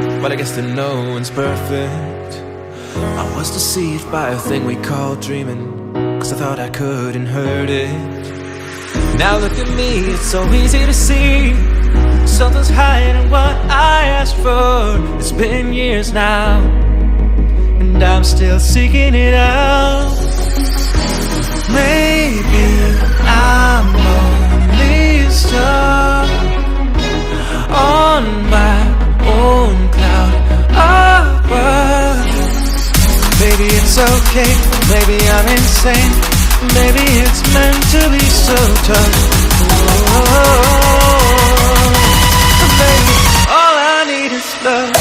but I guess that no one's perfect. I was deceived by a thing we call dreaming, 'cause I thought I couldn't hurt it. Now look at me, it's so easy to see something's hiding what I asked for. It's been years now, and I'm still seeking it out. Maybe I'm only stuck on my own cloud above. Maybe it's okay, maybe I'm insane, maybe it's meant to be so tough. Baby, all I need is love.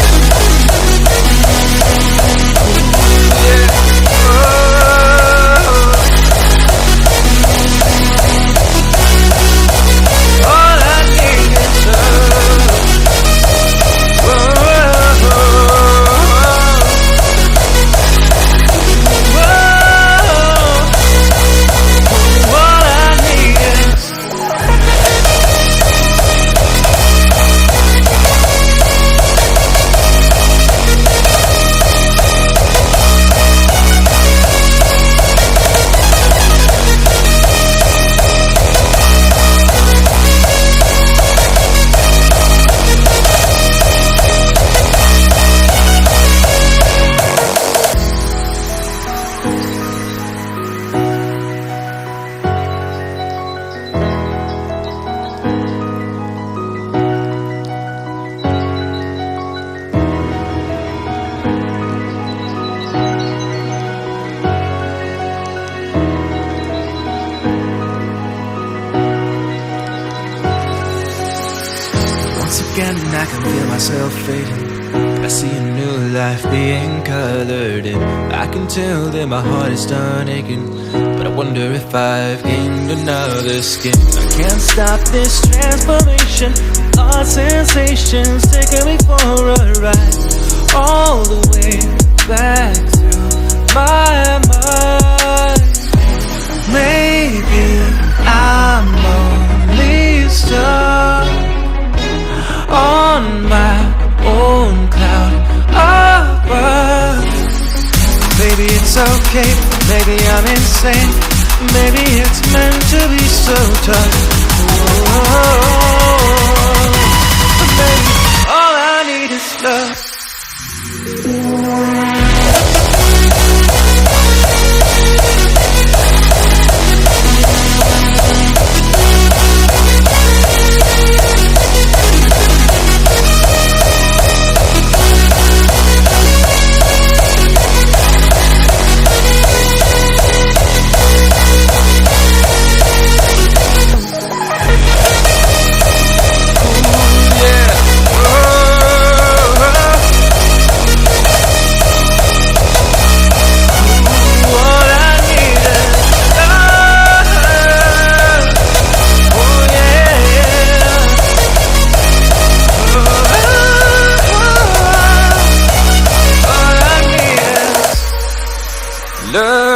Once again I can feel myself fading, I see a new life being colored in. I can tell that my heart is done aching, but I wonder if I've gained another skin. I can't stop this transformation, our sensations taking me for a ride, all the way back to my mind. Maybe I'm only stuck on my own cloud above. Maybe it's okay, maybe I'm insane, maybe it's meant to be so tough. But baby, all I need is love. Love.